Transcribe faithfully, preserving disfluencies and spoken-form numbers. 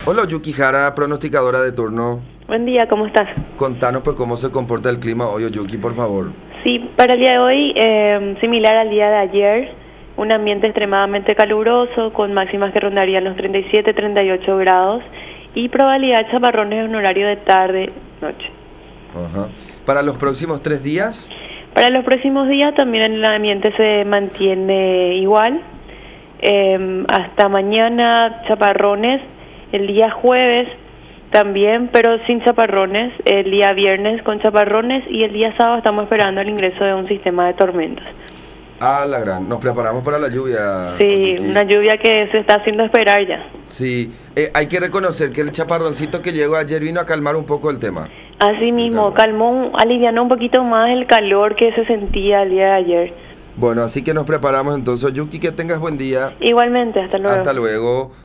Hola, Yuki Jara, pronosticadora de turno. Buen día, ¿cómo estás? Contanos pues cómo se comporta el clima hoy, Yuki, por favor. Sí, para el día de hoy, eh, similar al día de ayer, un ambiente extremadamente caluroso, con máximas que rondarían los treinta y siete, treinta y ocho grados, y probabilidad de chaparrones en horario de tarde, noche. Ajá. ¿Para los próximos tres días? Para los próximos días también el ambiente se mantiene igual. Eh, hasta mañana chaparrones, el día jueves también, pero sin chaparrones, el día viernes con chaparrones y el día sábado estamos esperando el ingreso de un sistema de tormentas. Ah, la gran. Nos preparamos para la lluvia. Sí, Yuki. una lluvia que se está haciendo esperar ya. Sí, eh, hay que reconocer que el chaparroncito que llegó ayer vino a calmar un poco el tema. Así mismo, calmó, alivianó un poquito más el calor que se sentía el día de ayer. Bueno, así que nos preparamos entonces. Yuki, que tengas buen día. Igualmente, hasta luego. Hasta luego.